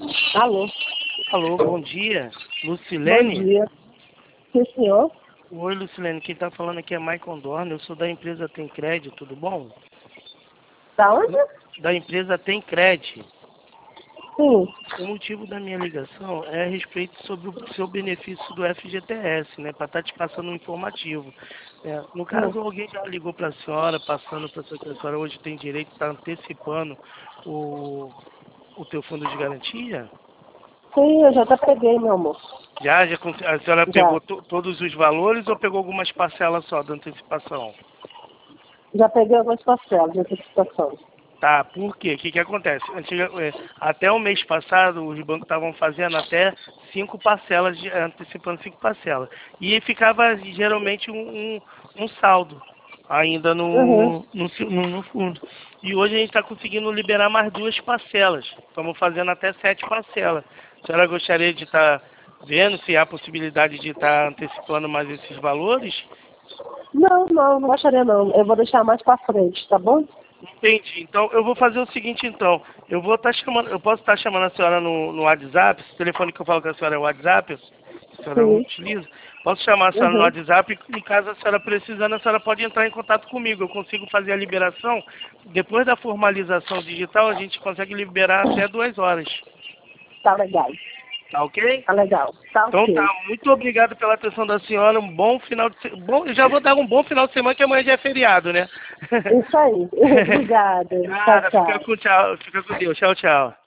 Alô, Alô, bom dia. bom Lucilene? dia. Sim, senhor? Oi, Lucilene. Quem está falando aqui é Maicon Dorn. Eu sou da empresa Tem Crédito, tudo bom? Da onde? Da empresa Tem Crédito. Sim. O motivo da minha ligação é a respeito sobre o seu benefício do FGTS, né? Para estar te passando um informativo. No Sim, caso, alguém já ligou para a senhora, passando para que a senhora hoje tem direito de estar antecipando o teu fundo de garantia? sim, eu já até peguei, meu amor. A senhora Já. pegou todos os valores ou pegou algumas parcelas só da antecipação? Já peguei algumas parcelas de antecipação. Tá, por quê? O que acontece? Até o mês passado, os bancos estavam fazendo até 5 parcelas, antecipando 5 parcelas. E ficava geralmente um saldo ainda Uhum. no fundo. E hoje a gente está conseguindo liberar mais 2 parcelas. Estamos fazendo até 7 parcelas. A senhora gostaria de estar vendo se há possibilidade de estar antecipando mais esses valores? Não gostaria não. Eu vou deixar mais pra frente, tá bom? Entendi. Então eu vou fazer o seguinte então. Eu vou estar chamando, eu posso estar chamando a senhora no WhatsApp, esse telefone que eu falo com a senhora é o WhatsApp, a senhora Sim. utiliza. Posso chamar a senhora no Uhum. WhatsApp e caso a senhora precisando, a senhora pode entrar em contato comigo. Eu consigo fazer a liberação. Depois da formalização digital, a gente consegue liberar até 2 horas. Tá legal. Tá ok? Tá legal. Tá Então tá, ok. muito obrigado pela atenção da senhora. Um bom final de semana. Eu já vou dar um bom final de semana, que amanhã já é feriado, né? Isso aí. Obrigada. Tchau, Cara, tchau. fica com Deus. Tchau, tchau.